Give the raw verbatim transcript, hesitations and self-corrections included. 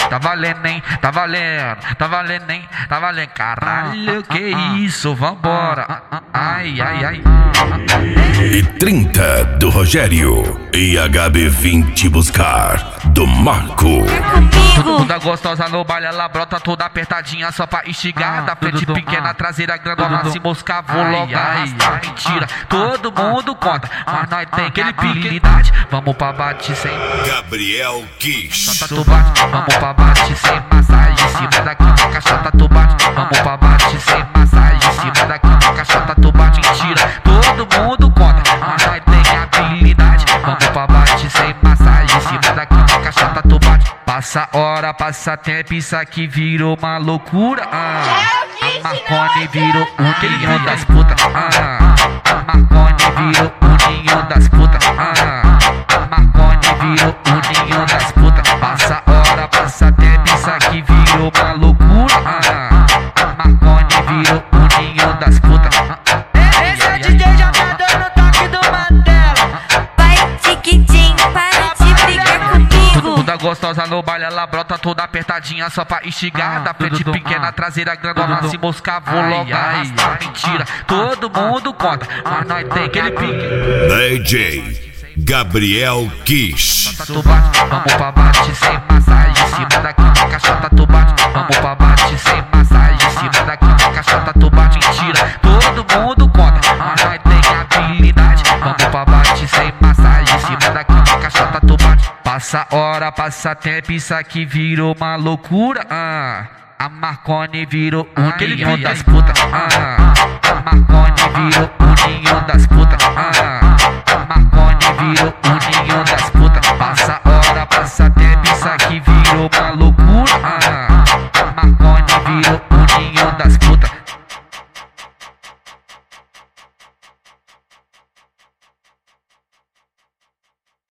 tá valendo, hein, tá valendo, tá valendo, hein, tá valendo. Caralho, que isso, vambora. Ai, ai, ai. E trinta do Rogério e H B vinte buscar do Marco. Todo mundo gostosa no baile, ela brota toda apertadinha só pra instigar. Da frente pequena, traseira grandona, se moscar, vou logo arrastar. Mentira, todo mundo conta, mas nós tem aquele piquilidade. Vamos pra bate sem Gabriel Kiss. Caixota tu bate, vamos pra bate sem massagem em cima da cama. Caixota tu bate, vamos pra bate sem massagem em cima da cama. Caixota tu bate, mentira, todo mundo conta, mas nós tem habilidade. Vamos pra bate sem massagem em cima da cama. Caixota tu bate, passa hora, passa tempo, isso aqui virou uma loucura. Ah, a Marconi virou o ninho das putas. Ah, a Marconi virou o ninho das putas. Ah, a Marconi virou o ninho das putas. Passa hora, passa tempo, isso aqui virou uma loucura. Ah, a Marconi virou o ninho das putas. Esse é D J já tá dando toque do Mandela. Vai, tiquitim, para de brigar Todo comigo. mundo gostosa no baile, ela brota toda apertadinha só pra instigar. Da frente pequena, traseira grandona, se moscar, vou logo arrastar. Mentira, todo mundo conta, mas nós tem aquele pique. D J Gabriel Kiss. Caixota tu bate, vamos pra bate sem massagem em cima da cama. Caixota tu bate, vamos pra bate sem massagem em cima da cama. Caixota tu bate, mentira, todo mundo conta, mas nós tem habilidade. Vamos pra bate sem massagem em cima da cama. Caixota tu bate, passa hora, passa tempo, isso aqui virou uma loucura. Ah, a Marconi virou o ninho das putas. Ah, a Marconi virou o ninho das putas. Ah, a Marconi virou o ninho das putas.